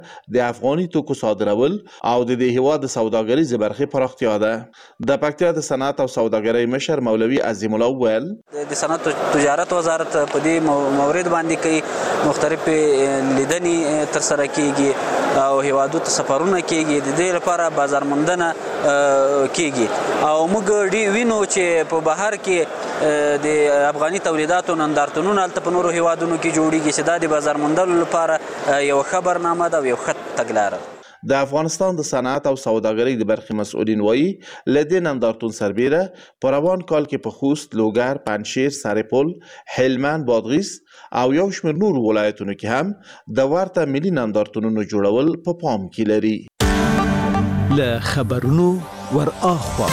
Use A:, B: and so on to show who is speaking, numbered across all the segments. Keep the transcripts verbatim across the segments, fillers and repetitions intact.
A: د افغاني توکو صادرول او د دې هیواد د سوداګریزې برخې پراختیا ده. د پکتیا د صنعت او سوداګرۍ مشر مولوي عظیم الله وویل
B: د صنعت او تجارت وزارت په دې مورد باندې کوي مختلف لیدنې ترسره کیږي او هیوادو ته سفرونه کیږي. د دې لپاره بازار موندنه کیږي او موږ ډېر وینو چې په بهر کې د افغاني تولیداتو نندارتونونه هلته په نورو هیوادونو کې جوړیږي چې دا د بازار موندلو لپاره یو خبرنامه ده او یو ښه تګلاره.
A: د افغانستان د صنعت او سوداګرۍ د برخې مسؤلین وایي له دې نندارتون سربیره په روان کال کې په خوست، لوګر، پنجشیر، سرپل، هلمند، بادغیس او یو شمېر نورو ولایتونو کې هم د ورته ملي نندارتونونو جوړول په پام کې لري.
C: له خبرونو ور اخوا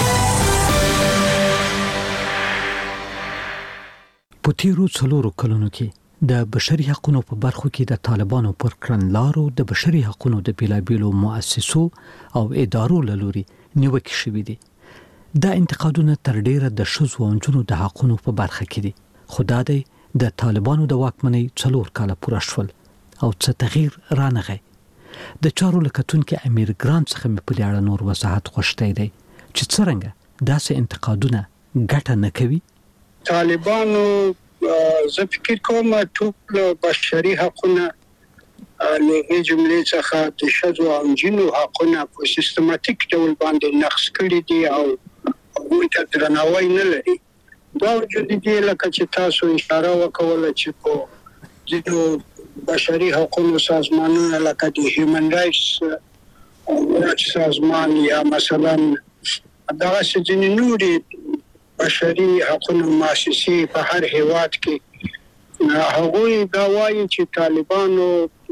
C: په تیرو څلورو کلونو کې د بشري حقوقو په برخو کې د طالبانو پر کړنلارو د بشري حقوقو د بیلابیلو مؤسسو او ادارو له لوري نیوکې شوې دي. دا انتقادونه تر ډیره د ښځو او نجونو د حقوقو په برخه کې دي. خو دا دی د طالبانو د واکمنۍ څلور کاله پوره شول او څه تغییر رانغی. د چارو لکتونکو امیر ګران څخه مې په دې اړه نور وضاحت غوښتی دی چې څرنګه داسې انتقادونه ګټه نه کوي.
D: طالبانو زه فکر کوم ټول بشري حقونه له جملې څخه د ښځو او نجونو حقونه په سیستماتیک ډول باندې نقض کړي دي او هغوی ته درناوی نه لري. دا وجود دي لکه چې تاسو اشاره وکوله چې په ځینو بشري حقوقو سازمانونه لکه د هیومن رایټس سازمان یا مثلا دغسې ځینې نورې بشري حقوقو مؤسسې په هر هیواد کې هغوی دا وایي چې طالبانو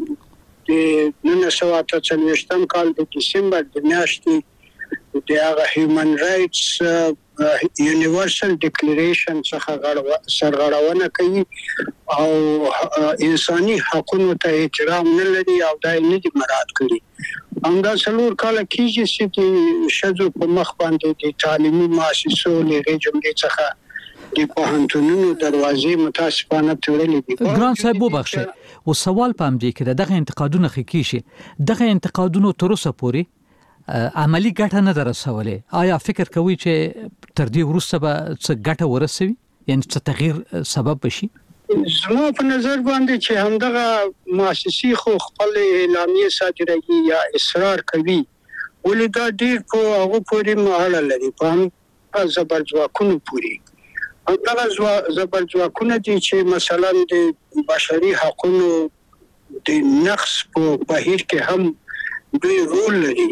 D: د نولس سوه اته څلوېښتم کال د ډسمبر د میاشتې د هغه هیومن رایټس یونیورسل ډیکلریشن څخه سرغړونه کوي او انساني حقوقو ته احترام نه لري او دا یې نه دي مراعات کړي. همدا څلور کاله کېږي چې د ښځو په مخ باندې د تعلیمي مؤسسو له هغې جملې څخه د پوهنتونونو دروازې متاسفانه تړلې دي.
C: ګران صاحب وبخښئ، او سوال په همدې کې ده دغه انتقادونه ښه کېږي، دغه انتقادونو تر اوسه پورې عملي ګټه نه ده رسولې. آیا فکر کوئ چې تر دې وروسته به څه ګټه ورسوي، یعنې څه تغییر سبب بشي؟
D: زما په نظر باندې چې همدغه مؤسسې خو خپل اعلامیې صادروي یا اصرار کوي، ولې دا ډېر په هغو پورې اړه لري، په هم زبرځواکونو پورې. همدغه زبرځواکونه دي چې مثلا د بشري حقوقو د نقض په بهیر کې هم دوی رول لري.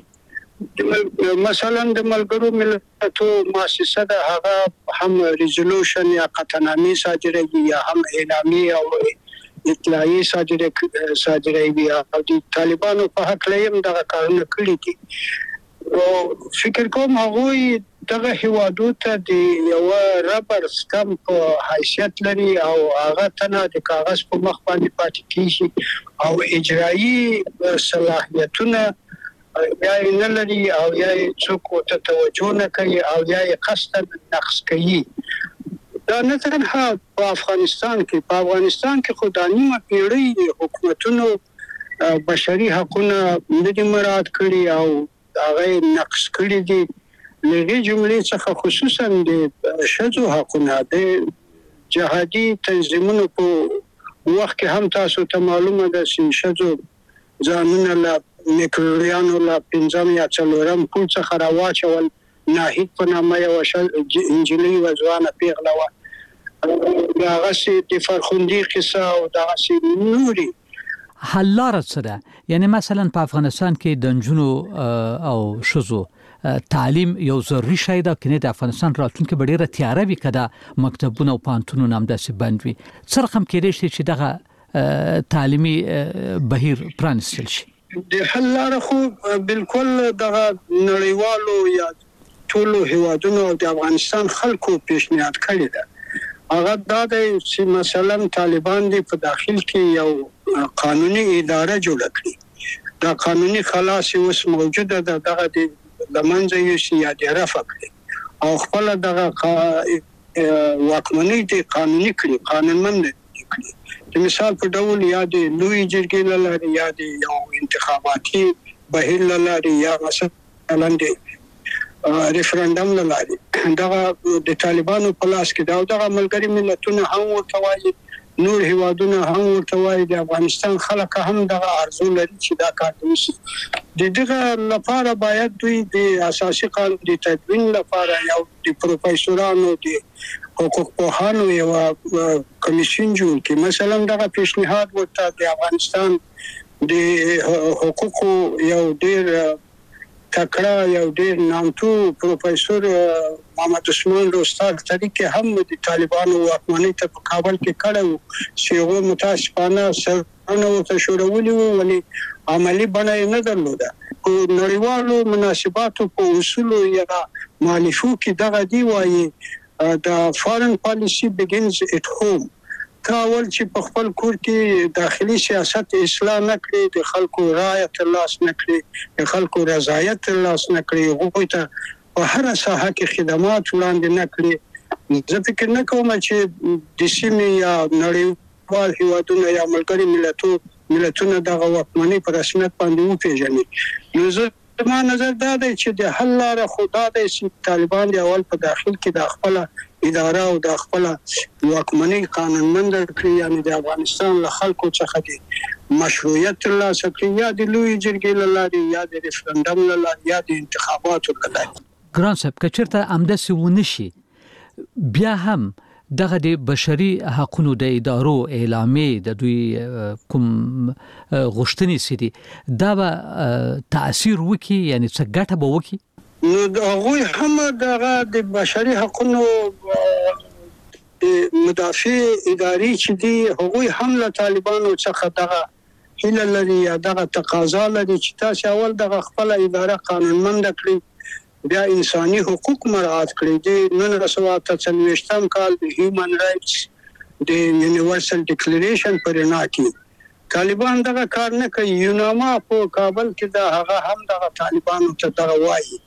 D: مثلا د ملګرو ملتونو مؤسسه ده، هغه هم ریزولوشن یا قطعنامې صادروي یا هم اعلامیې او اطلاعیې صادروي او د طالبانو په هکله هم دغه کارونه کړي دي. او فکر کوم هغوی دغه هیوادو ته د یوه ربر سټمپ په حیثیت لري او هغه تنه د کاغذ په مخ باندې پاتې کېږي او اجرایي صلاحیتونه یا یې نه لري او یا یې څوک ورته توجه نه کوي او یا یې قصدا نقض کوي. دا نه تنها په افغانستان کې، په افغانستان کې خو دا نیمه پیړۍ حکومتونو بشري حقونه نه دي مراعات کړي او هغه یې نقض کړي دي. له هغې جملې څخه خصوصا د ښځو حقونه د جهادي تنظیمونو په وخت کې هم تاسو ته معلومه ده چې ښځو ځانونه له میکروریانو له پنځم یا څلورم پوړ څخه راواچول. ناهید په نامه یوه نجلۍ وه، ځوانه پیغله وه، دغسې د فرخندي قصه او دغسې نورې.
C: حل لاره څه ده؟ یعنې مثلا په افغانستان کې د نجونو او ښځو تعلیم یو ضروري شی ده، کنې د افغانستان راتلونکې به ډېره تیاره وي که دا مکتبونه او پوهنتونونه همداسې بند وي. څه رقم کېدی شي چې دغه تعلیمي بهیر پرانیستل شي؟
D: د حل لاره خو بالکل دغه نړیوالو یا ټولو هیوادونو او د افغانستان خلکو پیشنهاد کړی ده. هغه دا دی چې مثلا طالبان دې په داخل کې یو قانوني اداره جوړه کړي. دا قانوني خلاص اوس موجوده ده، دغه د لمنځه یوسي یا د رفع کړي او خپله دغه واکمنۍ دې قانوني کړي، قانونمند کړي. د مثال په ډول یا د لوی جرګې لاري یا د یو انتخاباتي بهیر لاري یا مثلا د ریفرندم لاري دا د طالبانو په لاس کې دا د ملګری ملتونو هم ورته وایي نور هیوادونه هم ورته وایي د افغانستان خلک هم دغه ارزو لري چې دا کار وشي د دغه لپاره باید دوی د اساسي قانون د تدوین لپاره یو د پروفیسورانو د حقوق پوهانو یو کمیشن جوړ کړي مثلا دغه پیشنهاد ورته د افغانستان د حقوقو یو ډیر تکړه یو ډیر نامتو پروفیسور محمد عثمان روستار طریقې هم د طالبانو واکمنۍ ته په کابل کې کړو چې هغه متاسفانه سرونه ورته شوړولي وو ولې عملی بڼه نه درلوده په نړیوالو مناسباتو په اصولو یا مالفو کې دغه دی وایي د فارن پالیسی begins at home کاول چې په خپل کور کې داخلي سیاست اصلاح نکړي د خلکو رائے ترلاس نکړي د خلکو رضایت ترلاس نکړي هغه ته په هر ساحه کې خدمات وړاندې نکړي زه فکر نه کوم چې د سیمې یا نړیوال هیوادونو یا ملګری ملتونو ملتونو دغه واکمنۍ په رسمیت باندې وپیژني نو زه ما نظر دا دی چې د حل لاره خدا دی چې طالبان د اول په داخل کې د خپل اداره او د خپل واکمنۍ قانونمند کړی یعنی د افغانستان له خلکو څخه د مشروعیت ترلاسه کړي یا د لوی جرګې لاري یا د ریفرندم لاري یا د انتخاباتو لاري
C: ګران صاحب کچرته امدسي ونشي بیا هم دغه د بشري حقوقو د ادارو اعلامیه د دوی کوم غوښتنې سدي دا به تاثیر وکي یعنی څه ګټه به وکي
D: نو هغه هم دغه د بشري حقوقو مدافع اداري چې دي هغه هم له طالبانو څخه دغه هله لري یا دغه تقاضا لري چې تاسو اول دغه خپل اداره قانونمند کړئ بیا انساني حقوق مراعات کړي دي نن رسوات څلويشتم کال د هیومن رائټس د یونیورسل ډیکلیریشن پر نه کې طالبان دغه کار نه کوي یوناما په کابل کې دا هغه هم دغه طالبانو ته دغه وایي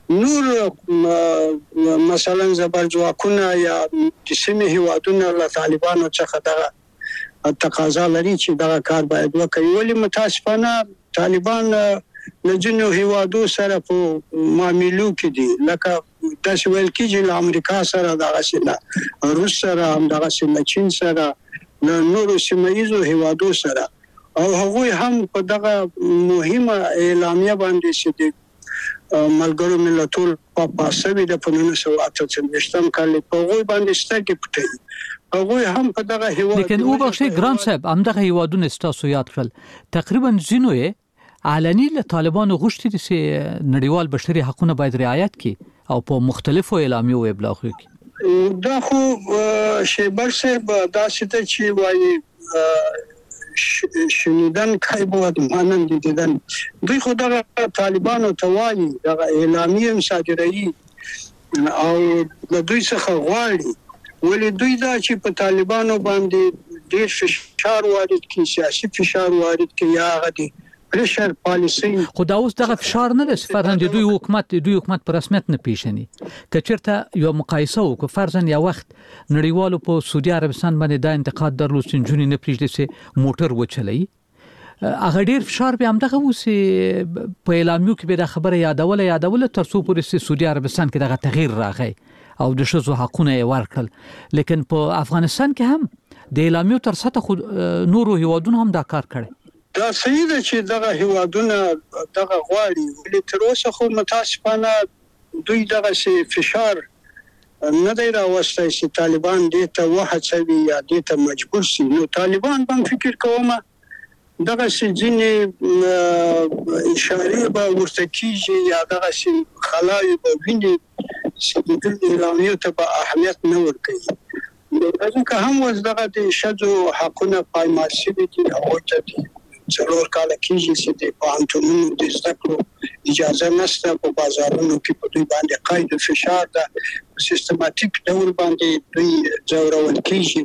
D: نور مثلا زبرځواکونه یا د سیمې هیوادونو له طالبانو څخه دغه تقاضا لري چې دغه کار باید وکړي ولې متاسفانه طالبان لجنو هیوادو سره په معاملو کې دي لکه تاسو ویل کېږي له امریکا سره دغه سره روس سره هم دغه سره چین سره له نورو سیمایي هیوادو سره او هغه هم په دغه مهمه اعلامیه باندې چې ملګرو ملتونو په پاسوي د پنځه سوه اته څلويشتم کال په هغه باندې ستګي پټي هغه هم په دغه هیواد
C: لیکن او بخشي ګران صاحب هم دغه هیوادونه ستاسو یاد کړل تقریبا زینوې علني له طالبانو غوښتي چې نړیوال بشري حقوقونه باید رعایت کړي او په مختلفو اعلامیو ابلاغ وکړي
D: دا خو شیبر صاحب دا څه چې وایي شنیدن کای بود مانن دیدن دوی خو دغه طالبانو توایي دغه اعلامیه صادروي او د دوی څخه غواړي ولې دوی دا چې په طالبانو باندې ډېر فشار وارد کړي سیاسي فشار وارد کړي یا غدي پریشر پالیسی
C: خو دا اوس دغه فشار نه د فرضاً د دوی حکومت د دوی حکومت پر رسمیت نه پیژني کچرته یو مقایسه وکړو فرضاً یو وخت نړیوالو په سعودي عربستان باندې دا انتقاد درلود چې جونی نه پریږدي چې موټر وچلي هغه ډیر فشار به هم دغه وسی په اعلامیو کې به د خبره یادول یادول تر څو پورې سعودي عربستان کې دغه تغییر راغی او د شذو حقونه ورکړل لیکن په افغانستان کې هم د اعلامیو تر سطح نورو هیوادونو هم دا کار کړی
D: دا صحیح ده چې دغه هیوادونه دغه غواړي ولې تر اوسه خو متاسفانه دوی دغه سي فشار نه دی راوستي چې طالبان دې ته وهڅوي یا دې ته مجبور شي نو طالبان هم فکر کومه دغه سي ځینې اشاره به ورته کیږي یا دغه سي خلای به ویني چې د اعلامیه ته به اهمیت نه ورکوي ځکه هم وز دغه د شذو حقونه پایمال شوي دي او ته څلور کاله کېږي چې د پوهنتونونو د زده کړو اجازه نشته په بازارونو کې په دوی باندې قید فشار ده سیستماتیک ډول باندې دوی ځورول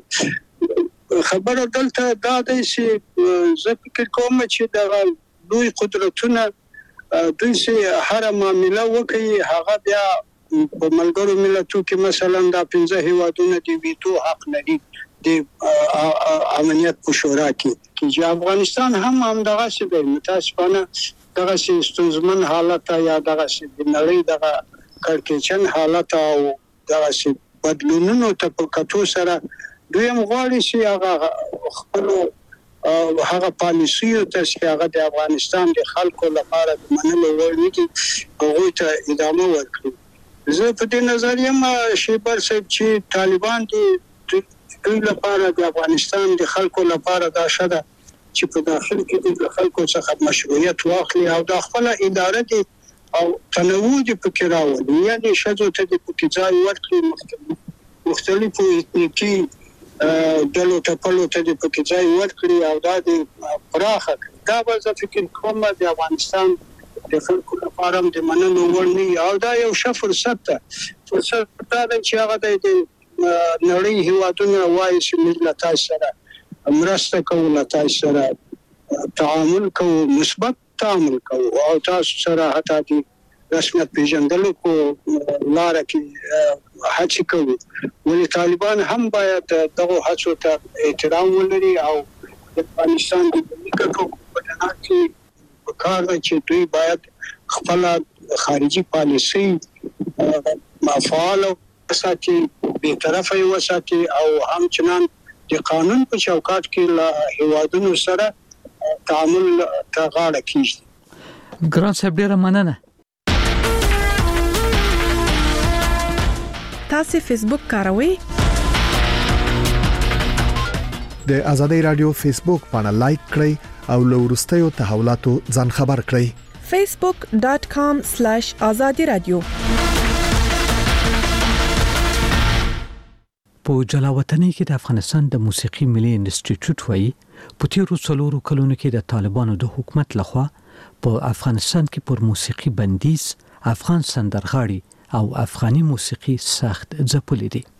D: کېږي خبره دلته دا ده چې زه فکر کوم چې دغه دوی قدرتونه دوی چې هر معامله وکړي هغه بیا په ملګرو ملتونو کې مثلا دا پنځه هیوادونه د ویټو حق لري د امنیت په شورا کې چې افغانستان هم هم دغه څه دی متاسفانه دغه څه ستونزمن حالت یا دغه څه د نړۍ دغه کړکېچن حالت او دغه څه بدلونونو ته په کتو سره دویم غواړي چې هغه خپل هغه پالیسیو ته چې هغه د افغانستان د خلکو لپاره د منلو وړ نه دي هغوی ته ادامه ورکړي. زه په دې نظر یم شیبر صاحب چې طالبان د دوی لپاره د افغانستان د خلکو لپاره دا شته چې په داخل کې د خلکو څخه مشروعیت واخلي او د خپل اداره دي او تنوع دي پکې راوړي یعنی شذو ته د پکې ځای ورکړي مختلفو اتنیکي دلو ته پلو ته د پکې ځای ورکړي او دا د پراخه دا به زه فکر کوم د افغانستان د خلکو لپاره د منلو وړ نه او دا یو ښه فرصت ده فرصت دا چې هغه د نړۍ هیوادونه وایي چې موږ له تاسو سره مرسته کوو له تاسو سره تعامل کوو مثبت تعامل کوو او تاسو سره حتی د رسمیت پیژندلو کو لاره کې هڅه کوو ولې طالبان هم باید دغه هڅو ته احترام ولري او د افغانستان د ملکو په اړه کې کار چې دوی باید خپل خارجي پالیسي فعال وساتي به طرفه وساتي او همچنان د قانون په چوکاټ کې له هیوادونو سره تعامل ته غاړه کیږي.
C: ګران صاحب ډیره مننه.
E: تاسو فیسبوک کاروئ؟
F: د ازادي رادیو فیسبوک باندې لایک کړئ او له وروستیو تحولاتو ځان خبر کړئ.
E: facebook dot com slash azadi radio
C: په جلاوطنۍ کې د افغانستان د موسیقي ملي انسټیټیوټ وایي په تیرو څلورو کلونو کې د طالبانو د حکومت لخوا په افغانستان کې پر موسیقي بندیز افغان سندرغاړي او افغاني موسیقي سخت ځپلې دي.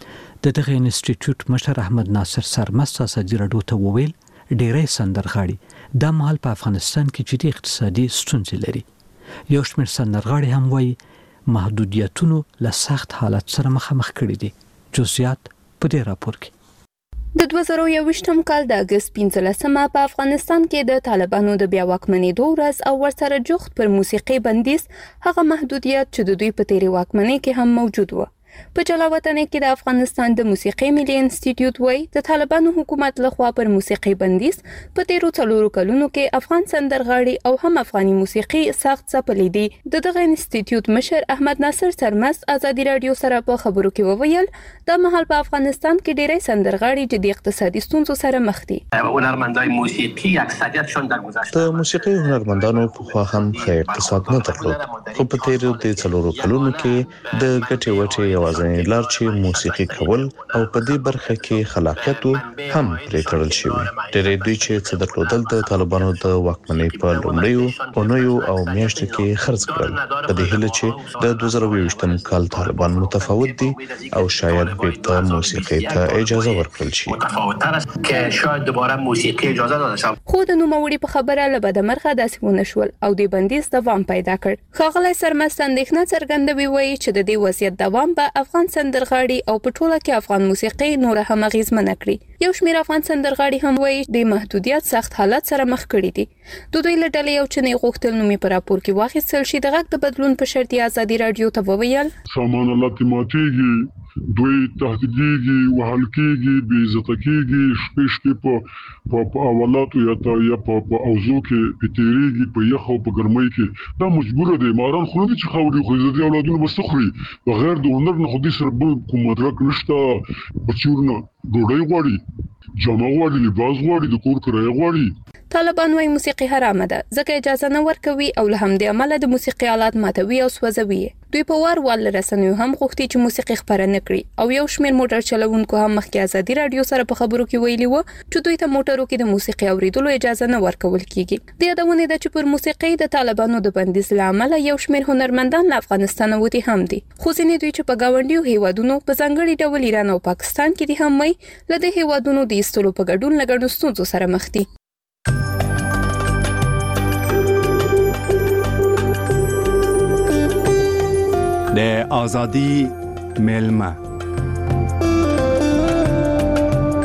C: د دغه انسټیټیوټ مشر احمد ناصر سرمست ازادي راډیو ته وویل ډېری سندرغاړي د مهال په افغانستان کې جدي اقتصادي ستونزې لري. یو شمېر سندرغاړي هم وایي محدودیتونو له سخت حالت سره مخامخ کړي دي. جزئیات په دې راپور کې
G: د دوه زره یوویشتم کال د اګست پنځلسمه په افغانستان کې د طالبانو د بیا واکمنېدو ورځ او ورسره جوخت پر موسیقي بندیز هغه محدودیت چې د دوی په تیرې واکمنۍ کې هم موجود و. په جلاوطنۍ کې د افغانستان د موسیقي ملي انسټیټیوټ وایي د طالبانو حکومت لخوا پر موسیقي بندیز په تیرو څلورو کلونو کې افغان سندرغاړي او هم افغاني موسیقي سخت ځپلې دي. د دغه انسټیټیوټ مشر احمد ناصر سرمست ازادي راډیو سره په خبرو کې وویل د مهال په افغانستان کې ډېری سندرغاړي جدي اقتصادي ستونزو سره مخ دي.
H: هنرمندای موسیقي اکثریتشون در گذشته
I: د موسیقي هنرمندانو په خوا هم ښه اقتصاد نه درلود خو په تیرو د څلورو کلونو کې د ګټې وټې یوازې لار چې موسیقي کول او په دې برخه کې خلاقیت هم پرې کړل شوی. ډېرې دوی چې څه درلودل د طالبانو د واکمنۍ په لومړیو اونیو او میاشتو کې خرڅ کړل په دې هیله چې د دوه زره یوویشتم کال طالبان متفاوت دي او شاید بیرته موسیقي ته اجازه ورکړل شي.
H: متفاوت‌تر است که شاید دوباره موسیقی اجازه داده شود.
G: خو د نوموړي په خبره له بدمرغه داسې ونه شول او د بندیز دوام پیدا کړ. ښاغلی سرمست اندېښنه څرګندوي وایي چې د دې وضعیت دوام به افغان سندرغاړي او په ټوله کې افغان موسیقي نور هم اغیزمنه کړي. یو شمېر افغان سندرغاړي هم وایي د محدودیت سخت حالت سره مخ کړي دي. د دوی له ډلې یو چنې غوښتل نومي په راپور کې واخیستل شي د غږ د بدلون په شرط یې ازادي راډیو ته وویل
J: سامان الله ماتېږي دوی تهدیدېږي وهل کېږي بې عزته کېږي شپې شپې په په اولاتو یا یا په اوزو کې په تېرېږي په یخ او په ګرمۍ کې دا مجبوره دی ماران خو نه دي چې خاوري خو عزتي اولادونه به څه خوري بغیر د هنر نه خو دې سره بل کوم مدرک نشته بچیو نه ډوډۍ غواړي جامه غواړي لباس غواړي د کور کرایه غواړي.
G: طالبان وايي موسیقي حرامه ده ځکه اجازه نه ورکوي او له همدې امله د موسیقي آلات ماتوي او سوځوي. دوی په وار وال رسنیو هم غوښتي چې موسیقي خپره نه کړي او یو شمېر موټر چلوونکو هم مخکې ازادي راډیو سره په خبرو کې ویلي وو چې دوی ته موټرو کې د موسیقي اوریدلو اجازه نه ورکول کیږي. د یادونه ده چې پر موسیقي د طالبانو د بندیز له امله یو شمېر هنرمندان له افغانستان وتی هم دي. خو ځینې دوی چې په گاونډیو هیوادونو په ځانګړي ډول ایران او پاکستان کې دي هم وایي له دې هیوادونو د ایستلو په ګډون له ګڼو ستونزو سره مخ دي.
K: د ازادي ملما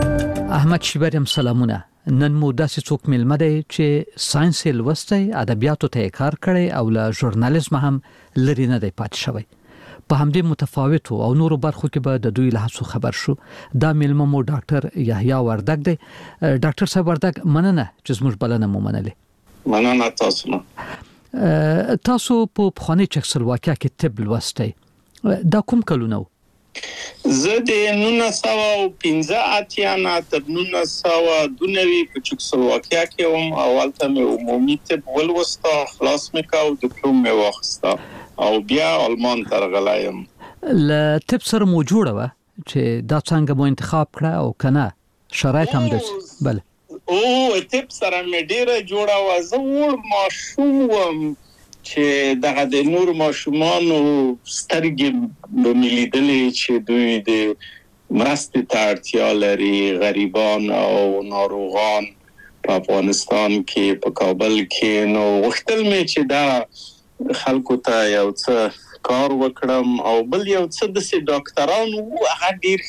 C: احمد شیبریم سلامونه. نن مو داسې څوک ملمه دی چې ساينس یې لوستی، ادبیاتو ته کار کړی او له ژورنالیزم هم لري نه دی پاتې شوی. په همدې متفاوتو او نورو برخو کې به د دوی له هڅو خبر شو. دا ملمه مو ډاکټر یحیی وردګ دی. ډاکټر صاحب وردګ، مننه چې زموږ بلنه مو منلې.
K: مننه تاسو نه.
C: تاسو په پخواني چکسلواکیا کې طب لوستی. دا کوم کلونه و؟
K: زه د نولس سوه پنځه اتیا نه تر نولس سوه دوه نوي په چکسلواکیا کې وم. اول ته مې عمومي طب ولوسته، خلاص مې کړ، ډیپلوم مې واخیسته او بیا آلمان ته راغلی یم.
C: له طب سره مو جوړه وه چې دا څنګه مو انتخاب کړه او که نه شرایط هم داسې؟ بله.
K: او طب سره مې ډېره جوړه وه. زه وړ ماشوم وم چې دغه د نور ماشومانو سترګې به مې لیدلې چې دوی د مرستې ته اړتیا لري، غریبان او ناروغان په افغانستان کې، په کابل کې. نو غوښتل مې چې دا خلکو ته یو څه کار وکړم او بل یو څه داسې ډاکټران وو هغه ډېر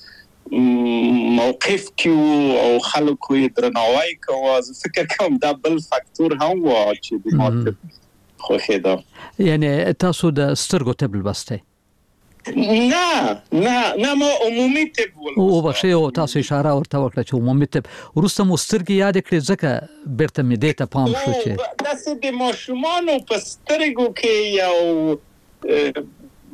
K: ښه موقف کې او خلکو یې درناوی کوه. زه فکر کوم دا بل فاکتور هم و چې د ما خوښه ده.
C: یعنی تاسو د سترګو طب لوستی؟
K: نه نه نه ما عمومي طب ولوسته.
C: او بخښئ، او تاسو اشاره ورته وکړه چې عمومي طب. وروسته مو سترګې یاد کړې ځکه بیرته مې دې ته پام شو چې
K: داسې د ماشومانو په سترګو کې یو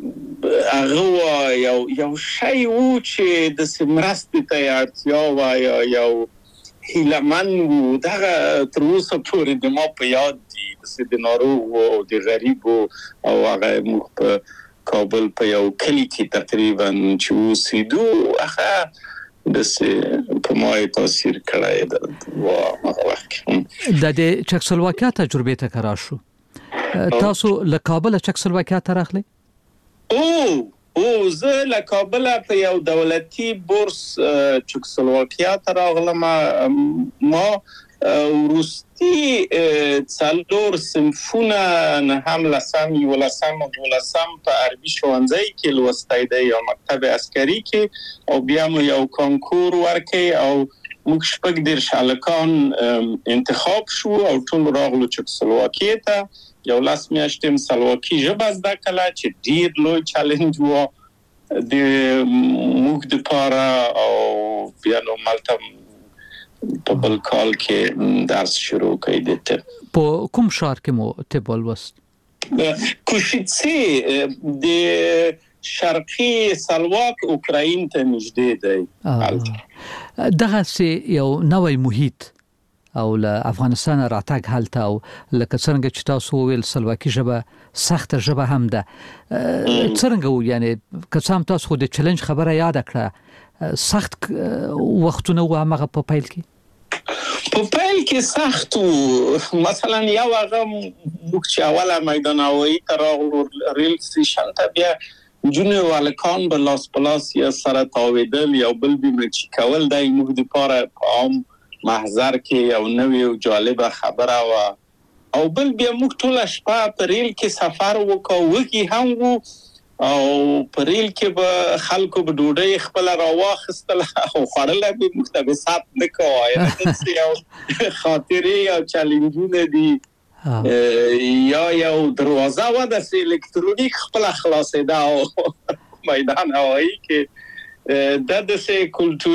K: هغه یو یو شی و چې د مرستې ته اړتیا وه یا یو هیلهمن و. دغه تر اوسه پورې د ما په یاد دي، د ناروغ او د غریب او هغه موږ په کابل په یو کلی کې تقریبا چې اوسېدو هغه داسې په ما یې تاثیر کړی ده و هغه وخت کې.
C: د چکسلواکیا تجربې ته که راشو، تاسو له کابله چکسلواکیا ته راغلی؟
K: او او زه له کابله په یو دولتي بورس چکسلواکیا ته راغلم. ما وروستي څلور صنفونه نهم لسم یولسم او دولسم په عربي ښوونځي کې لوستی دی یا مکتب عسکري کې، او بیا مو یو کانکور ورکړ او موږ شپږ دېرش هلکان انتخاب شو او ټول راغلو چکسلواکیا ته. یو لس میاشتې مې سلواکي ژبه زده کړه چې ډېر لوی چالنج و د موږ دپاره، او بیا نو مالته په بل کال کې درس شروع کړی د طب.
C: په کوم ښار کې مو طب ولوست؟
K: کوشیتسي د شرقي سلواک اوکراین ته نږدې دی.
C: دغسې یو نوی محیط او له افغانستان راتګ هلته، او لکه څرنګه چې تاسو وویل سلواکي ژبه سخته ژبه هم ده، څرنګه و؟ یعنی که څه هم تاسو خو د چلنج خبره یاده کړه، سخت وختونه و همغه په پیل کې؟
K: په پیل کې سخت و. مثلا یو هغه موږ چې اوله میدان هوایي ته راغلو ریل سټیشن ته، بیا نجونې او هلکان به لاس په لاس یا سره تاوېدل، یو بل به مچي کول. دا موږ دپاره په عام محضر کې یو نوې او جالبه خبره وه. او بل بیا موږ ټوله شپه په ریل کې سفر وکړو، وږي هم وو، او په ریل کې به خلکو به ډوډۍ خپله راواخیستله او خوړله به موږ ته به ثبت نه کوه. یعنې داسې یو خاطرې او چلنجونه دي. یا یو دروازه وه داسې الکترونیک خپله خلاصېده او میدان هوایي کې دا داسې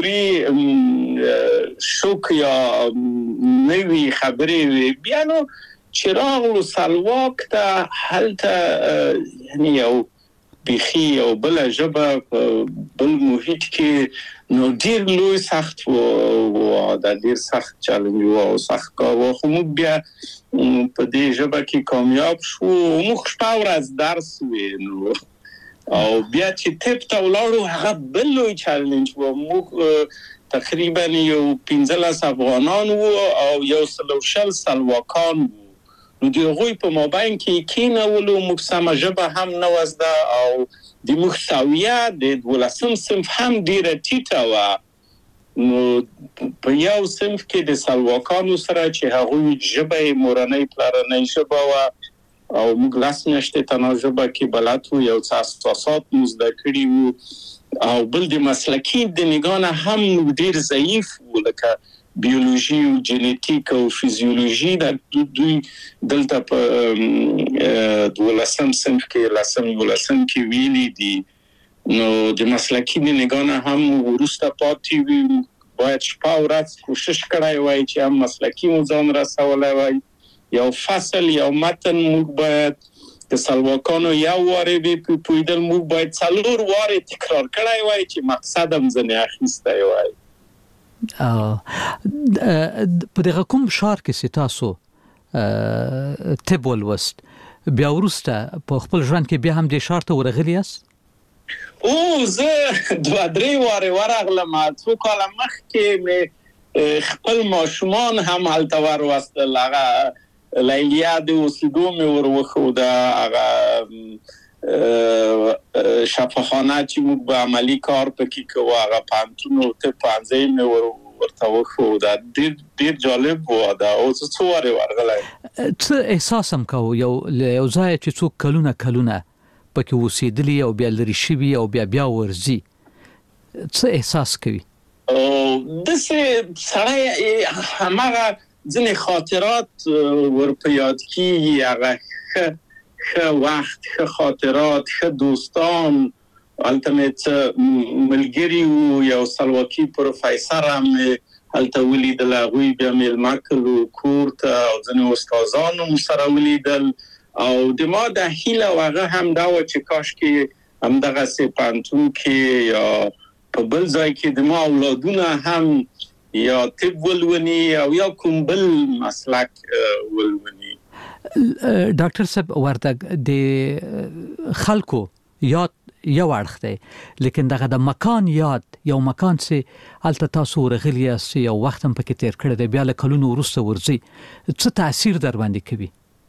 K: کلتوري شوک یا نوي خبرې وي. بیا نو چې راغلو سلواک ته، هلته یعنې یو بیخي یو بله ژبه په بل محیط کې، نو ډېر لوی سخت و، دا ډېر سخت چلنج و او سخت کار و. خو موږ بیا په دې ژبه کې کامیاب شو. موږ شپه ورځ درس ویلو او بیا چې طب ته ولاړو هغه بل لوی چلنج و. موږ تقریبا یو پنځلس افغانان وو او یو سل او شل سلواکان وو. نو د هغوی په مابین کې کېنولو، موږ سمه ژبه هم نه وه زده او د موږ سویه د دولسم صنف هم ډېره ټیټه وه. نو په یو صنف کې د سلواکانو سره چې هغوی ژبه یې مورنۍ پلرنۍ ژبه وه او موږ لس میاشتې تنها ژبه کې بلد وو، یو څه اساسات مو زده کړي وو. او بل د مسلکی د نگانه هم ډیر ضعیف و، لکه بیولوژي او جنیتیک او فیزیولوژي د دوی دلته په دولسم صنف کې لسم دولسم کې ویلي دي. نو د مسلکی د نگانه هم ورسته پاتې وي، باید شپه ورځ کوشش کړای وای چې هم مسلکی مو ځان رسولای وای. یو فصل یو متن موږ باید د سلواکانو یو واره به پویدل موږ باید څلور واره تکرار کړای وای چې مقصد هم ځنې اخیستی وای.
C: په دغه کوم شهر کې چې تاسو طب ولوست بیا وروسته په خپل ژوند کې بیا هم دې شهر ته ورغلی یاست؟
K: او زه دوه درې واره ورغلم، څو کاله مخکې مې خپل ماشومان هم هلته وروستل. هغه لیلیا د اوسېدو مې ور وښوده، هغه شفاخانه چې موږ به عملي کار پکې کوو، هغه پوهنتون او طب پوهنځی مې ورته وښوده. ډېر ډېر جالب و دا. او زه څو وارې ورغلی.
C: څه احساس هم کوو یو یو ځای چې څوک کلونه کلونه پکې اوسېدلي او بیا لرې شوي او بیا بیا ورځي، څه احساس کوي؟
K: داسې سړی هماغه ځینې خاطرات ور په یاد کېږي، هغه ښه ښه وخت، ښه خاطرات، ښه دوستان. هلته مې څه ملګري وو، یو سلواکي پروفیسر هم مې هلته ولیدل، هغوی بیا میلمه کړلو کور ته، او ځینې استادان هم سره ولیدل. او د ما د هیله او هغه هم دا وه چې کاشکې همدغسې پوهنتون کې یا په بل ځای کې د ما اولادونه هم یا طب ولونی او یا کوم بل مسلک ولونی.
C: ډاکټر صاحب وردګ د خلکو یاد یو اړخ دی، لیکن دغه د مکان یاد، یو مکان چې هلته تاسو ورغلي یاست، یو وخت هم پکې تیر کړی دی، بیا له کلونو وروسته ورځي، څه تاثیر در باندې کوي؟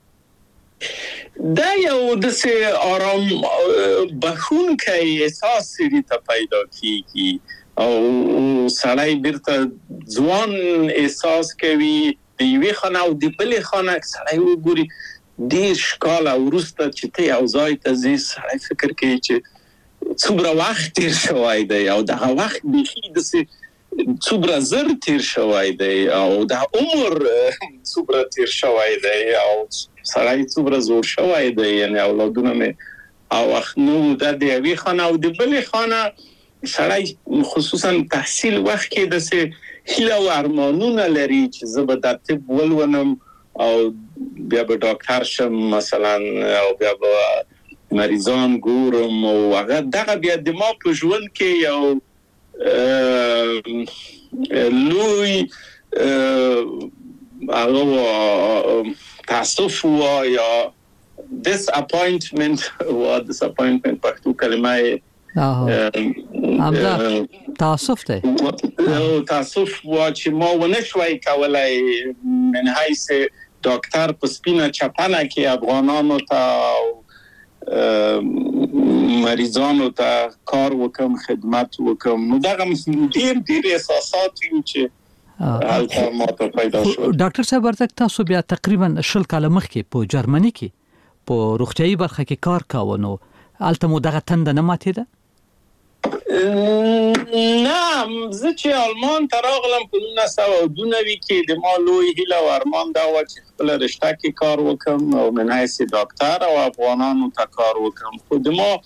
K: دا یو داسې آرام بخښونکی احساس سړي ته پیدا کېږي او سړی بیرته ځوان احساس کوي. د یوې خانه او د بلې خانه سړی وګوري دېرش کاله وروسته چې ته یو ځای ته ځې، سړی فکر کوي چې څومره وخت تیر شوی دی او دغه وخت بیخي داسې څومره زر تیر شوی دی او د عمر څومره تیر شوی دی او سړی څومره زوړ شوی دی. یعنې اولادونه مې او وخت نو دا د یوې خانه او د بلې خانه سړی خصوصا تحصیل وخت کې داسې هیله او ارمانونه لري چې زه به دا طب ولولم او بیا به ډاکټر شم مثلا، او بیا به مریضان ګورم، او هغه دغه بیا د ما په ژوند کې یو لوی هغه تاسف و یا disappointment و disappointment پښتو کلمه
C: امدا تاسف ده
K: تاسف و چې ما ونه شوي کولای من حیث ډاکټر په سپینه چپنه کې افغانانو ته مریضانو ته کار وکم، خدمت وکم. نو دغه ډیر ډیر احساسات یو چې هلته ما ته پیدا شو.
C: ډاکټر صاحب ورته تاسو بیا تقریبا شل کاله مخکې په جرمني کې په روغتیايي برخه کې کار کاوه، نو هلته مو دغه تنده نه ماتېده؟
K: نه، زه چې آلمان ته راغلم په نولس سوه او دوه نوي کې د ما لوی هیله او ارمان دا و چې خپله رشته کې کار وکړم او من حیث ډاکټر او افغانانو ته کار وکړم. خو د ما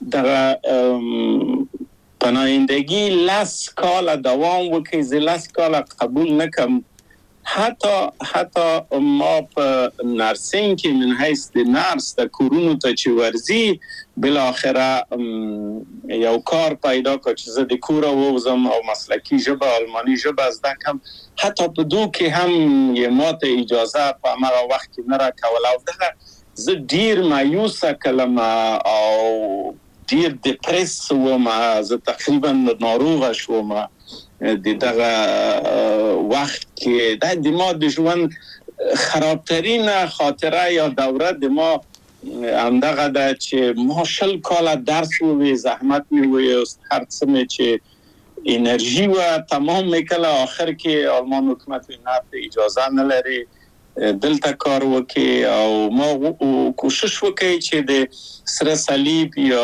K: دغه پناهندگی لس کاله دوام وکړي، زه لس کاله قبول نکم. حتی حتی ما په نرسینګ کې من حیث د نرس د کورونو ته چې ورځي بالاخره یو کار پیدا کړ چې زه د کوره ووځم او مسلکي ژبه آلماني ژبه زده کړم. حتی په دو کې هم یې ماته اجازه په هماغه وخت کې نه راکوله او دغه زه ډیر مایوسه کړم او ډیر ډپریس وم، زه تقریبا ناروغه شوم د دغه وخت کې. دا د ما د ژوند خرابترین خاطره یا دوره د ما همدغه ده چې ما شل کاله درس ووی، زحمت مې ویست، هر څه مې چې انرژي و تمام میکله، آخر کې آلمان حکومت نه اجازه نه لري دلته کار وکړي او ما کوشش وکړي چې د سره صلیب یا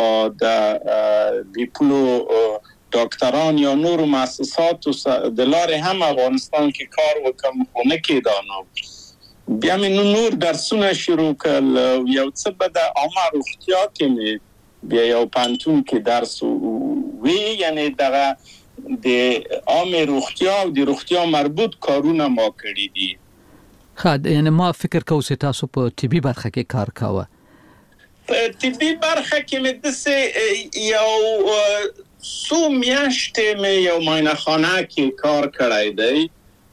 K: د بیپلو ډاکټران یا نور مؤسسات د لارې هم افغانستان کې کار وکم خو نه کېدانو. بیا مې نور درسونه شروع کړل، یو څه به د عامه روغتیا کې مې بیا یو پانتون کې درس وی، یعنی دغه د عامه روغتیا او د روغتیا مربوط کارونه ما کړی دي.
C: خاد یعنی ما فکر کوم چې تاسو په طبي برخه کې کار کاوه.
K: په طبي برخه کې مې د یو څو میاشتې مې یو معاینه خانه کې کار کړی دی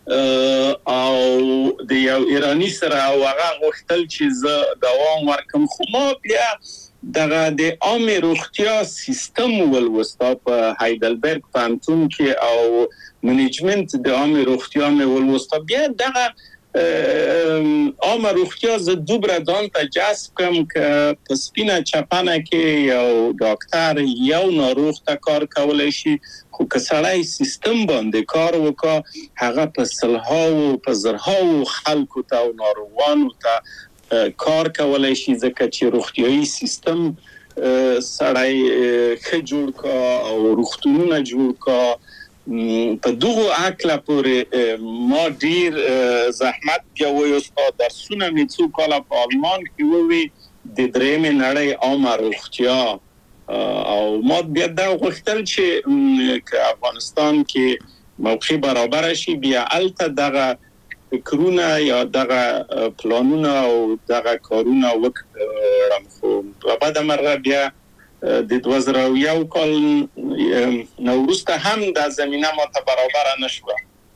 K: او د یو ایرانی سره هغه غوښتل چې زه دوام ورکم، خو ما بیا دغه د عامه روغتیا سیستم ولوستا په هایدلبرګ پانتون کې او منیجمنت د عامه روغتیا مې ولوستا. بیا دغه عامه روغتیا زه دوباره ځان ته جذب کړم که په سپینه چپنه کې یو ډاکټر یو ناروغ ته کار کولی شي، خو که سړی سیستم باندې کار وکړي هغه په سلهاو په زرهاو خلکو ته او ناروغانو ته کار کولی شي، ځکه چې روغتیايي سیستم سړی ښه جوړ کړه او روغتونونه جوړ کړه. په دغه عقله پورې ما ډیر زحمت بیا وایستا، درسونه مې څو کاله په آلمان کې ووي د درېیمې نړۍ عامه روغتیا، او ما بیا دا غوښتل چې که افغانستان کې موقع برابر شي بیا هلته دغه فکرونه یا دغه پلانونه او دغه کارونه وکړم. خو په بده مرغه بیا د دوه زره او یو کال نو وروسته هم د زمینه ماته برابر نه شوه.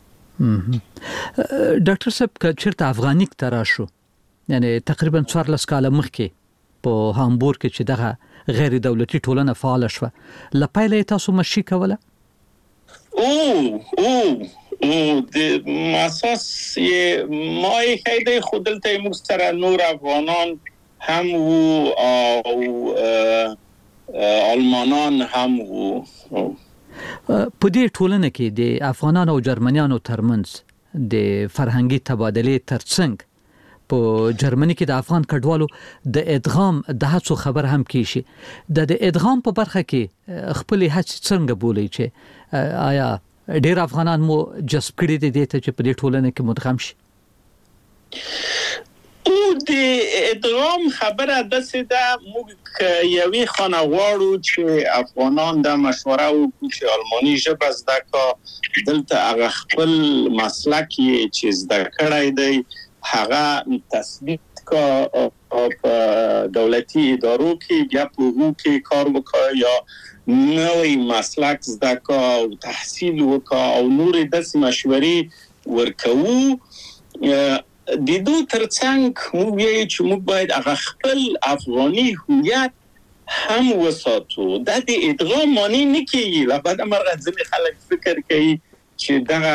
C: ډاکټر صاحب که چېرته افغانیک ته راشو، یعنی تقریبا څوارلس کاله مخکې په هامبورګ کې چې دغه غیر دولتي ټولنه فعاله شوه، له پیله یې تاسو مشي کوله؟
K: او او د اساس یې ما یې ښه دی، خو دلته یې موږ سره نور افغانان هم وو او آلمانان هم وو.
C: په دې ټولنه کې د افغانانو او جرمنیانو ترمنځ د فرهنګي تبادلې ترڅنګ په جرمني کې د افغان کډوالو د ادغام د هڅو خبر هم کیږي. د ادغام په برخه کې خپل هڅې څنګه بولي چې آیا ډیر افغانان مو جذب کړي دي ته چې په دې ټولنه کې مدغم شي؟
K: او د ادغام خبره داسې ده، موږ یوې خانه غواړو چې افغانان د مشوره وکړو چې آلماني ژبه زده کړه، دلته هغه خپل مسلک یې چې زده کړی دی هغه تثبیت کړه په دولتي ادارو کې، بیا په هغو کې کار وکړه یا نوی مسلک زده کړه او تحصیل وکړه او نورې داسې مشورې ورکوو. د دوی ترڅنګ موږ وایو چې موږ باید هغه خپل افغاني هویت هم وساتو. دا د ادغام معنی نه کېږي، له بده مرغه ځینې خلک فکر کوي چې دغه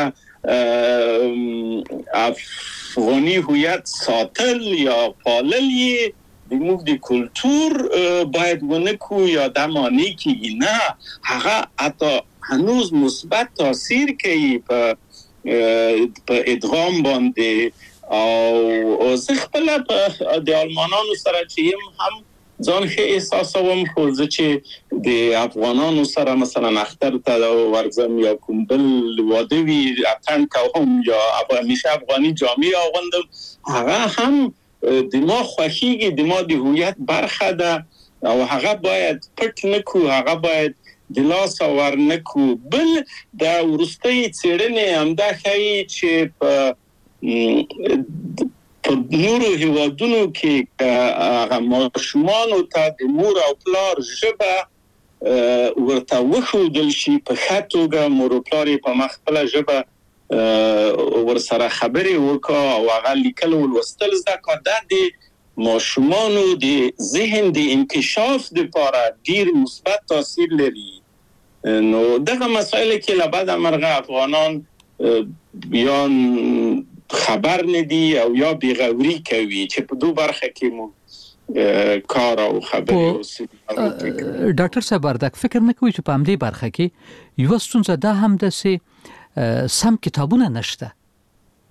K: افغاني هویت ساتل یا پالل یې د موږ د کلتور باید ونه کړو یا دا معنی کېږي. نه، هغه حتی هنوز مثبت تاثیر کوي په ادغام باندې. او زه خپل په د آلمانانو سره چې هم ځان ښه احساسوم، خو زه چې د افغانانو سره مثلا اختر ته ورځم یا کوم بل واده وي اتڼ کوم یا همیشه افغاني جامې اغوندم، هغه هم د ما خوښیږي، د ما د هویت برخه ده او هغه باید پټ نه کړو، هغه باید د لاسه ور نه کړو. بل د وروستۍ څېړنې همدا ښیي چې په په نورو هیوادونو کې هغه ماشومانو ته د مور او پلار ژبه ورته وښودل شي په ښه توګه، مور او پلار یې په خپله ژبه ورسره خبرې وکړه او هغه لیکل او لوستل زده کړه. دا د ماشومانو د ذهن د انکشاف دپاره ډیر مثبت تاثیر لري. نو دغه مسایل کې له بده مرغه افغانان یا خبر ندي او یا بیغوری کوي چې په دو برخه کې مو کار او خبرې اوسي.
C: ډاکټر صاحب وردک فکر نه کوي چې په همدې برخه کې یو ستونزه ده هم ده چې سم کتابونه نشته.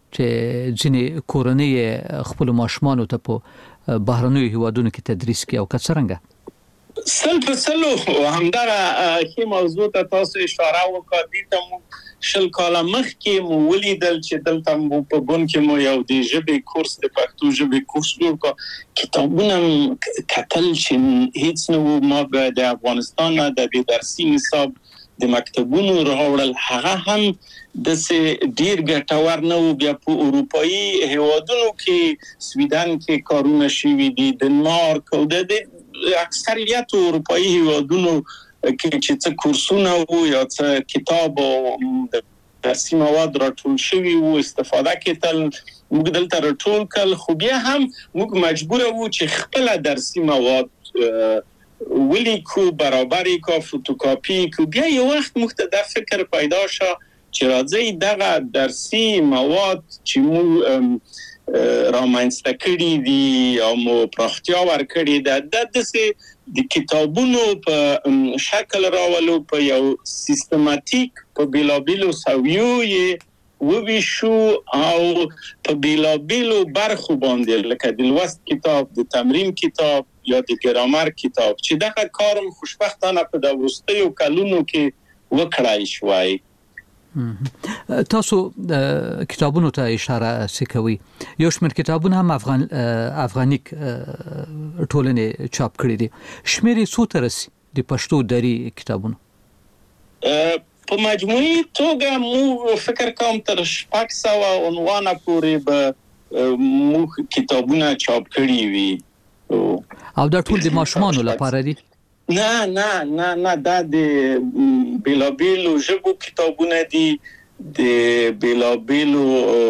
C: چې ځینې کورنۍ خپل ماشومانو ته په بهرنیو هیوادونو کې تدریس کوي او کڅرنګ
K: سل په سلو همدغه کې موضوع ته تاسو اشاره وکړه دي ته شل کاله مخکې مو ولیدل چې دلته مو په بون کې مو یو د ژبې کورس د پښتو ژبې کورس جوړ کړ کتابونه کتل چې هیڅ نو ما به د افغانستان د درسي نصاب د مکتبونو راوړل هغه هم د سه ډیر ګټور نه و بیا په اروپאי هیوادونو کې سویډن کې کارونه شوي دي دنمارک او د اکثریت اروپאי هیوادونو کې چې څه کورسونه وو یا څه کتاب او درسي مواد راټول شوي وو استفاده کېدل موږ دلته راټول کړل خو بیا هم موږ مجبور وو چې خپل درسي مواد ولیکو برابرې کو فوتوکاپي کو بیا یو وخت مختلف فکر پیدا شو چې راځي دغه درسي مواد چې مو رامنځته کړي دي او مو پراختیا ورکړي ده د دسه د کتابونو په شکل راولو په یو سیستماتیک په بیلابیلو سویو یې وویشو او په بیلابیلو برخو باندې لکه د لوست کتاب د تمرین کتاب یا د ګرامر کتاب چې دغه کارم خوشبختانه په د وروستیو کلونو کې وکړای شوی
C: تاسو کتابونو ته اشاره سکوي یو شمېر کتابونه هم افغان افغانیک ټولنې چاپ کړي دي شمېر یې څو ته رسي د پښتو دري کتابونو
K: په مجموعي توګه مو فکر کوم تر شپږ سوه عنوانه پورې به مو کتابونه چاپ کړي وي
C: او دا ټول د ماشومانو لپاره دي
K: نه نه نه نه دا د بیلابیلو ژبو کتابونه دي د بیلابیلو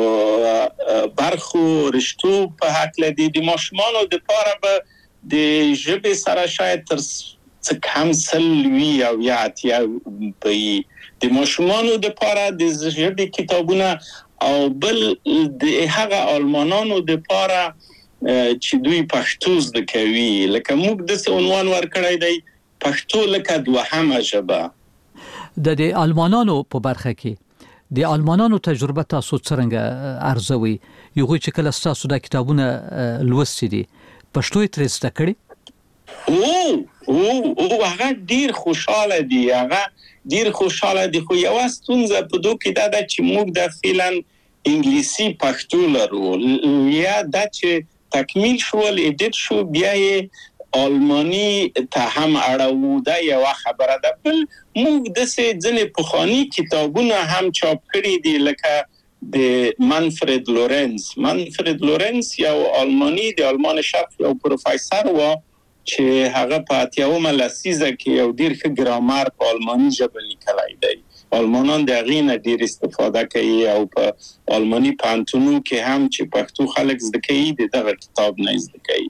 K: برخو رشتو په حق لدی د ماشومانو د لپاره به د ژبې سره شاید تر څه کم سل وی او یا اتیا په د ماشومانو د لپاره د ژبې کتابونه او بل د هغه آلمانانو د لپاره چې دوی پښتو زده کوي لکه موږ د څه عنوان ورکړی دی پښتو لکه دوهمه ژبه
C: د د آلمانانو په برخه کې د آلمانانو تجربه تاسو څنګه ارزوي یو چې کله تاسو د کتابونه لوستي دي پښتو یې تر زده کړی
K: او او او هغه ډیر خوشاله دي هغه ډیر خوشاله دي خو یو ستونزه په دوه کې دا ده چې موږ د فعلا انګلیسي پښتو لرو یا دا چې تکمیل شول ایډیټ شو بیا یې آلمانی ته هم اړو دا یو خبره ده بل موږ د څه ځنې پخوانی کتابونه هم چاپ کړي دي لکه د منفرد لورنس منفرد لورنس یو آلمانی د آلمان شرق یو پروفیسور و چې هغه په اتیاومه لسیزه کې یو ډیر ښه ګرامر په آلمانی ژبه لیکلی دی آلمانان د هغې نه ډیر استفاده کوي او په آلماني پوهنتونونو کې هم چې پښتو خلک زده کوي د دغه کتاب نه زده کوي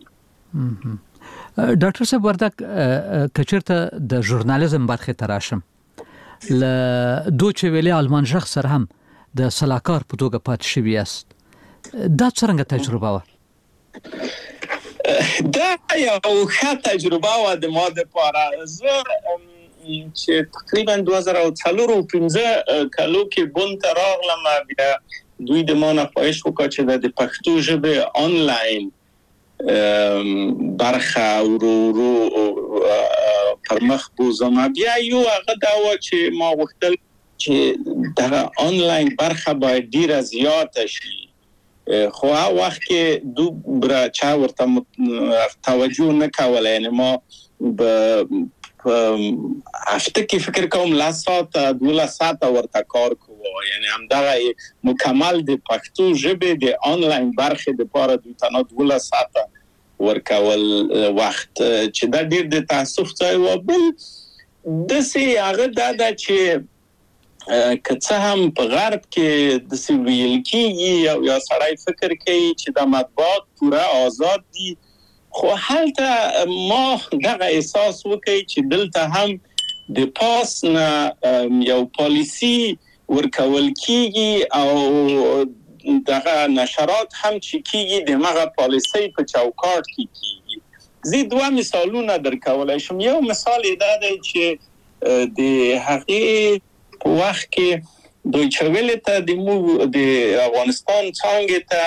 C: ډاکټر صاحب وردک کچرته د ژورنالیزم برخه تراشم ل دوچ ویلي آلمان ژغ سره هم د سلاکار په توګه پات شوی است دا څنګه تجربه و
K: دا یو ښه تجربه و د ما لپاره زه چې تقریبا دوه زره او څلور او پنځه کالو کې بون ته راغلم بیا دوی د ما نه خواهش وکړه چې د پښتو ژبې آنلاین برخه ورو ورو پر مخ بوزم بیا یو هغه دا و چې ما غوښتل چې دغه آنلاین برخه باید ډیره زیاته شي خو هغه وخت کې دومره چا ورته توجه نه کوله یعنی ما به هفته کې فکر کوم لا ساعت دوله ساعت ورته کار کوو یعنی همدغه مکمل د پښتو ژبې د آنلاین برخې لپاره دوی تنها دوله ساعت ورکول وخت چې دا ډیر د تاسف ځای و بل د سي هغه دا چې کڅه هم په غرب کې د سی ویل کې یا سړی فکر کوي چې د مطبوعات پوره آزاد دي خو هلته ما دغه احساس وکړي چې دلته هم د پاس نه یو پالیسی ورکول کیږي او دغه نشرات هم چې کیږي د مغه پالیسی په چوکاټ کې کیږي زه دوه مثالونه درکولای شم یو مثال دا دی چې د هغې په وخت کې دویچه ویله ته د مو د افغانستان څنګه ته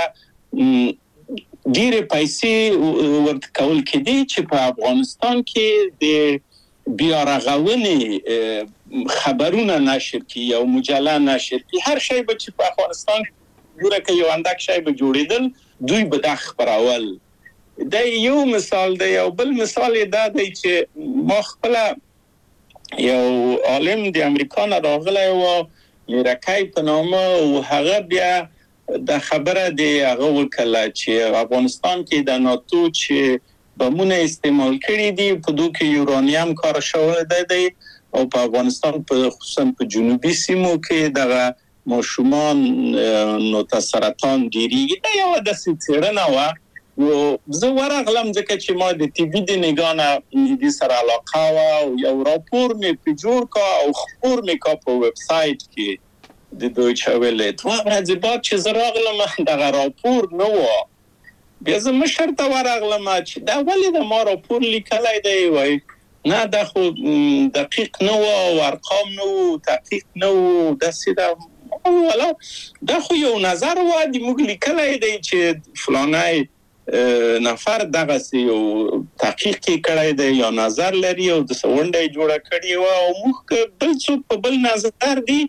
K: ډیره پیسې ورته کول کېدی چې په افغانستان کې د بیا رغونې خبرونه نشر کی او مجله نشر کی هر شی به چې په افغانستان جوړه کې یو اندک شی به جوړیدل دوی به د خبرول دا یو مثال دی او بل مثال دا دی چې ما خپل یو عالم د امریکا نه راغلی و لرکای په نامه او هغه بیا د خبره دی هغه وکړه چې افغانستان کې د ناتو چې بمونه استعمال کړي دي په دوی کې یورانیم کار شوی دی او په افغانستان په خصوصا په جنوبي سیمو کې دغه ماشومان نو سرطان ډیریږي دا یو د څېړنه و نو زه ورغلم ځکه چې ما د ټي وي د نگانه دې سره علاقه و او یو راپور مې په جوړ کا او خبر مې کا په ویب سایت کې د دویچه ویله دوه ورځې بعد چې زه راغلم دغه راپور نه و بیا زه مشر ته ورغلم چې دا ولې د ما راپور لیکلی دی وای نه دا خو دقیق نه و او ارقام نه و تحقیق نه و داسې دا ولا دا خو یو نظر و د موږ لیکلی دی چې فلانی نفر دغه یو تحقیق کړی دی یا نظر لري او د سونډه جوړه کړی و او موږ بل څوک په بل نظر دی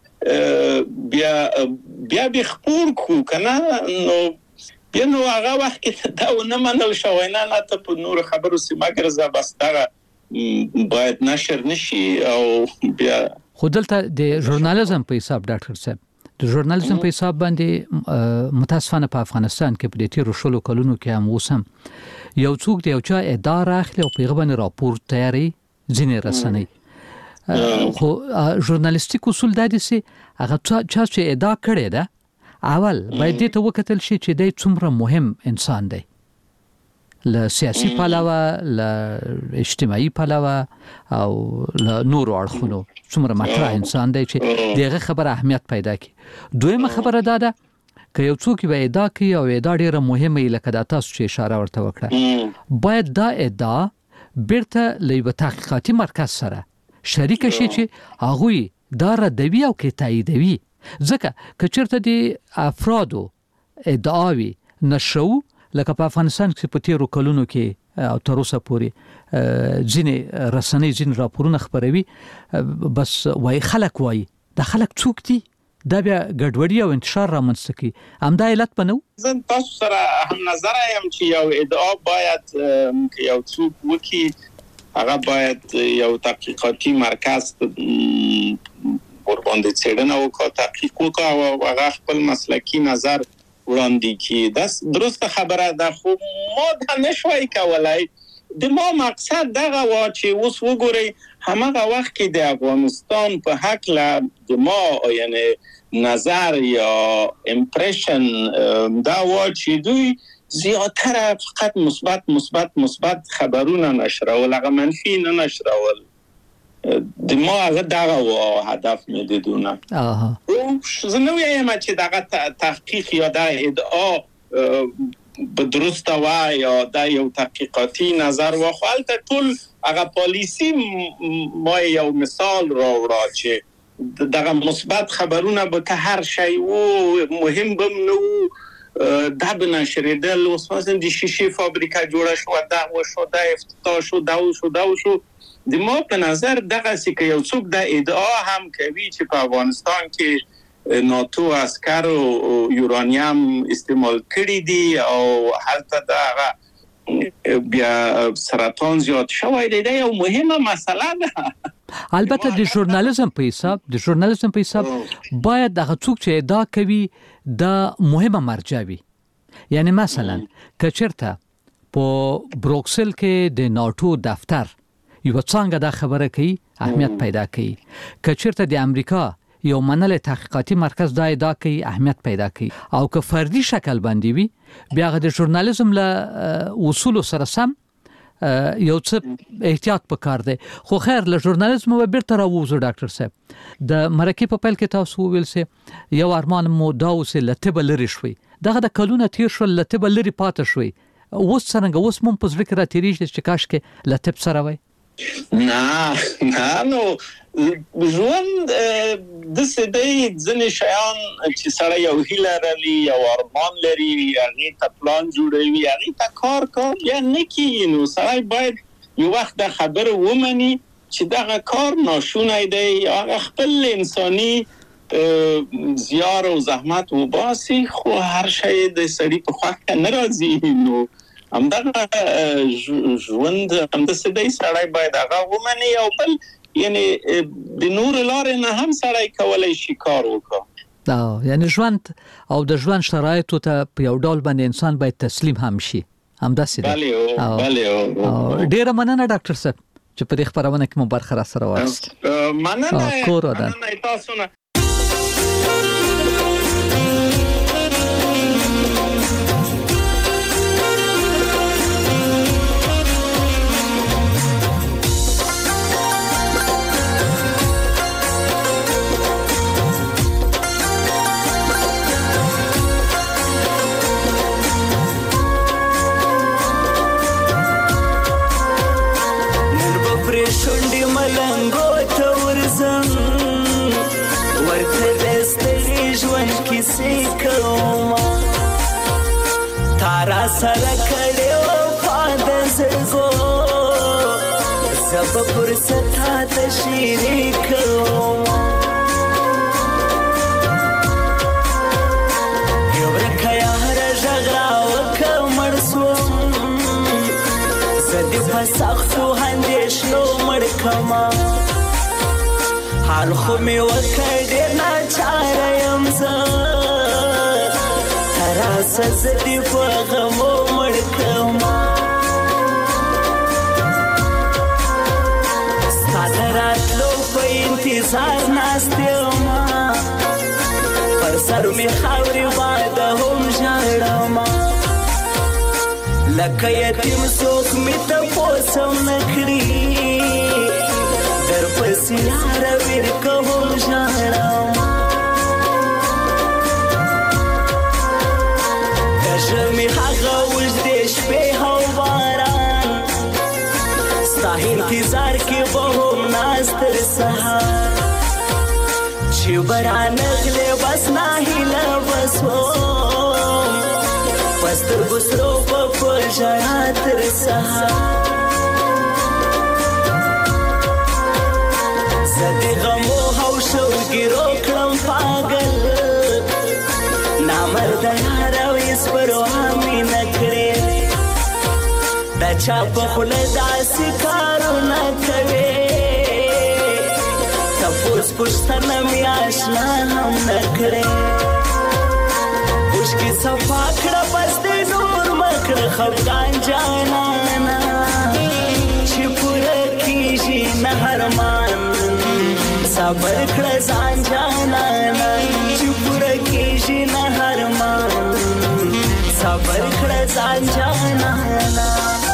K: بیا بیا به خبر کو کنه نو بیا نو هغه وخت کې دا نه منل شوی نه نه ته په نور خبرو سیمه ګرځه بس دا باید نشر نشي او بیا
C: خو دلته د ژورنالیزم په حساب ډاکټر صاحب د ژورنالیزم په حساب باندې متاسفانه په افغانستان کې په دې تیرو شلو کلونو کې هم اوسم یو څوک د یو چا ادعا راخلي او پیغه باندې راپور تیاری ځینې رسنۍ خو ژورنالیستیک اصول دا دي چې هغه چا چې ادعا کړې ده اول باید دې ته وکتل شي چې دی څومره مهم انسان دی له سیاسي پلوه له اجتماعي پلوه او له نورو اړخونو څومره مطرح انسان دی چې دغه خبره اهمیت پیدا کړي دویمه خبره دا ده که یو څوک یو ادعا کوي او ادعا ډیره مهمه لکه دا تاسو چې اشاره ورته وکړه باید دا ادعا بیرته له یو تحقیقاتي مرکز سره شریک شي چې هغه دا ردوي او کې تاییدوي ځکه که چېرته د افرادو ادعاوي نشو لکه په افغانستان کې په تیرو کلونو کې او تر اوسه پورې ځینې رسنۍ ځینې راپورونه خپروي بس وای خلک وای د خلک څوک دي دا بیا ګډوډي او انتشار رامنځته کوي همدا علت بنو
K: زه تاسو سره هم نظر یم چې یو ادعا باید یو څوک وکي هغه باید یو تحقیقاتي مرکز ورباندې څېړنه وکړي تحقیق وکړي او هغه خپل مسلکي نظر وړاندې کړي دا درسته خبره ده خو ما دا نشوي کولای د ما مقصد دغه و چې اوس وګورئ هماغه وخت کې د افغانستان په حق له د ما یعنی نظر یا امپریشن دا و چې دوی زیاتره فقط مثبت مثبت مثبت خبرونه نشرول هغه منفي نه نشرول د ما هغه دغه و هدف مې دیدونه
C: اها
K: زه نو یم چې دغه تحقیق یا د ادعا به درسته و یا د یو تحقیقاتي نظر و خو البته ټول هغه پالیسی ما یو مثال راوړا چې دغه مثبت خبرونه به که هر شی و مهم بم نو دا بنشریدل اوس مثلا د شیشې فابریکه جوړه شو دا و شو دا افتتاح شو دا و شو دا و شو د ما په نظر دغه څه کې یو څوک د ادعا هم کوي چې په افغانستان کې ناتو عسكر او یورانیم استعمال کړي دي او هلته دغه بیا سرطان زیات شوی دی دا یو مهمه مسله ده
C: البته د ژورنالیزم په حساب د ژورنالیزم په حساب باید دغه څوک چې ادعا کوي دا مهمه مرجع وي یعنی مثلا کچرته په بروکسل کې د ناتو دفتر یو څنګه دا خبره کوي اهمیت پیدا کوي کچرته د امریکا یو منل تحقیقاتي مرکز دا ادعا کوي اهمیت پیدا کوي او که فردي شکل باندې وي بیا د ژورنالیزم له اصول سره سم یو څه احتیاط پکار دی خو خیر له ژورنالیزم و بیرته راوځو ډاکټر صاحب د مرکه په پیل کې تاسو ویل سه یو ارمان مو دا اوس لته بلری شوي دغه د کلونه تیر شو لته بلری پاتې شوي اوس څنګه اوس مون په ذکر را تیریږي چې کاش کې لته سره وای
K: نه نه نو ژوند د سدې ځنې شیان چې سړی یو هیله لري یو ارمان لري هغه ته پلان جوړوي هغه ته کار کوي یا نه کوي نو سړی باید یو وخت د خبره ومني چې دغه کار ناشونی دی هغه خپل انساني زیار او زحمت وباسي خو هر شی د سړي په خواته نه راځي نو همدغه ژوند همد سدې سړی باید هغه ومني او بل یعنی د نور لارې نه هم سړی کولای شي کار وکړي
C: دا یعنی ژوند او د ژوند شرایطو ته په یو ډول باندې انسان باید تسلیم هم شي همداسې
K: بله او بله او
C: ډیره مننه ډاکټر صاحب چې په دې خبرونه کې مو برخه را سره واخیست
K: مننه
C: کور ده
K: مننه تاسو نه
L: तारा सर खड़े पाद सगो सब पुरसथा तशीरी करो योर खयार जगराव कमरसो सदी फसाखो हंदेशलो मड़कमा हाल खो में वखड़े ना चारयम सा سزدی په غمو مړکما ستاسو راتلو په انتظار ناستېما پر سر می خاورې باد هم ژړما لکه یتیم څوک می ته پوسم نکړي در پسې لار ور کوم ژړما می هغه وځ شپه هو باران ستا انتظار کې به هم ناستر سهار چې باران غلې بس نه هیله بسو پستر بسرو په پژړا تر سهار زدي غمو هو شو ګرو کړم پاگل نامرد یارو اسپرو همی نکړي دا چا په خله داسې کارونه کوي تپوس پوښتنه مې آشنا هم نکړي اوښکې صفا کړه بس دې نور مه کړه خفګان جانانه چې پوره کېږي نه ارمان صبر کړه ځان جانانه چې پوره کېږي نه ارمان صبر کړه ځان جانانه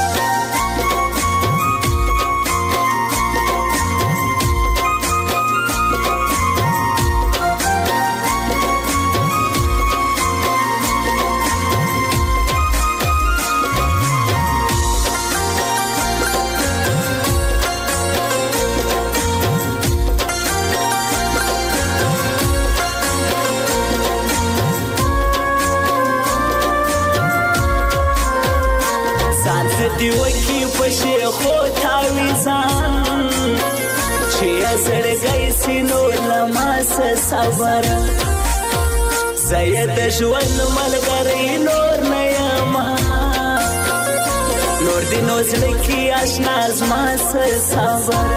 L: دی وکی پشی خو تاویزان چی ازرگی سی نور لماس صبر زید جوان ملگری نور نیما نور دی نوزلکی اشناز ماس صبر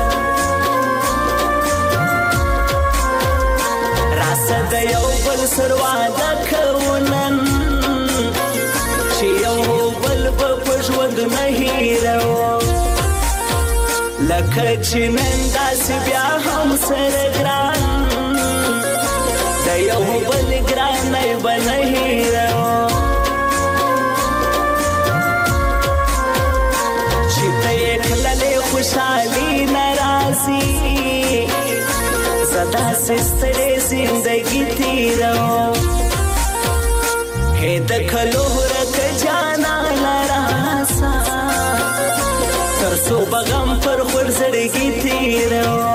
L: راسد یو بل سروادا کونن چی یو بل بپژوند نه هیرو لکه چې نن داسې بیا هم سره ګران د یو بل ګرانۍ به نه هیرو چې ته یې کللې خوشحالي نه راځي زه داسې ستړې زندګي تېروم هې د کلو ورکه جانا لراسا تر څو بغم پر خورځ ډیروا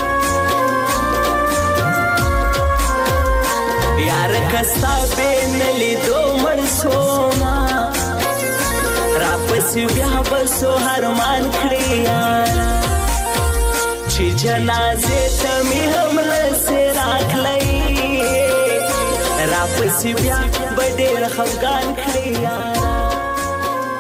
L: یار کستا بین لیدو مرسوما را پسې بیا بسو هرمان کړی یارا چې جنازې ته مې هم لسې راکلی را پسې بیا به ډېر خفګان کړی یارا